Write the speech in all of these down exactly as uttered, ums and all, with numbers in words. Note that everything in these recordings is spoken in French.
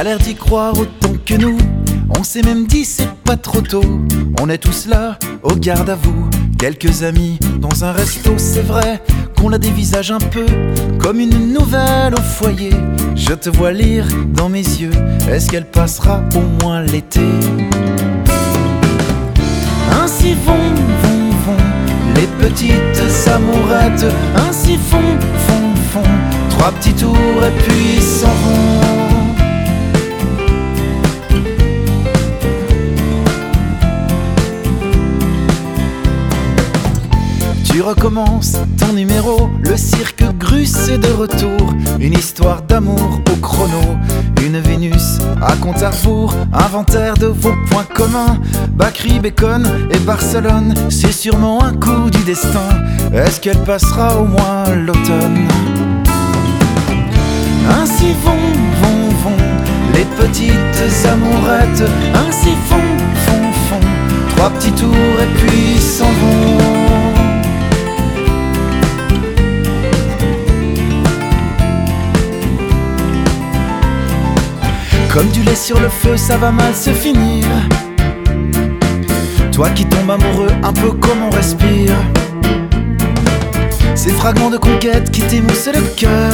T'as l'air d'y croire autant que nous. On s'est même dit c'est pas trop tôt. On est tous là, au garde à vous. Quelques amis dans un resto, c'est vrai qu'on a des visages un peu comme une nouvelle au foyer. Je te vois lire dans mes yeux, est-ce qu'elle passera au moins l'été? Ainsi vont, vont, vont les petites amourettes. Ainsi font, font, font trois petits tours et puis s'en vont. Tu recommences ton numéro, le cirque Grus est de retour. Une histoire d'amour au chrono, une Vénus à compte à rebours. Inventaire de vos points communs, Bakri, Bacon et Barcelone. C'est sûrement un coup du destin, est-ce qu'elle passera au moins l'automne? Ainsi vont, vont, vont les petites amourettes. Ainsi font, font, font trois petits tours et puis s'en vont. Comme du lait sur le feu, ça va mal se finir. Toi qui tombes amoureux, un peu comme on respire. Ces fragments de conquête qui t'émoussent le cœur.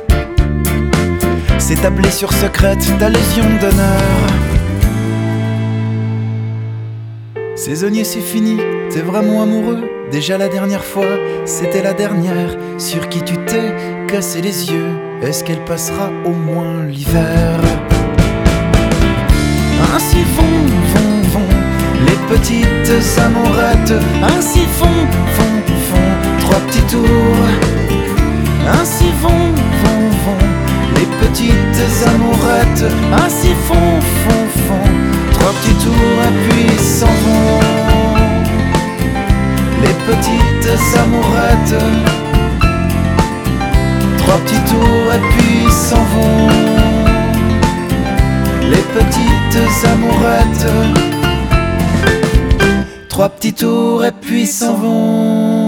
C'est ta blessure secrète, ta légion d'honneur. Saisonnier, c'est fini, t'es vraiment amoureux. Déjà la dernière fois, c'était la dernière. Sur qui tu t'es cassé les yeux, est-ce qu'elle passera au moins l'hiver? Ainsi vont, vont, vont les petites amourettes. Ainsi font, font, font trois petits tours. Ainsi vont, vont, vont les petites amourettes. Ainsi font, font, font trois petits tours et puis s'en vont. Les petites amourettes. Trois petits tours et puis s'en vont. Les petites amourettes. Trois petits tours et puis s'en vont.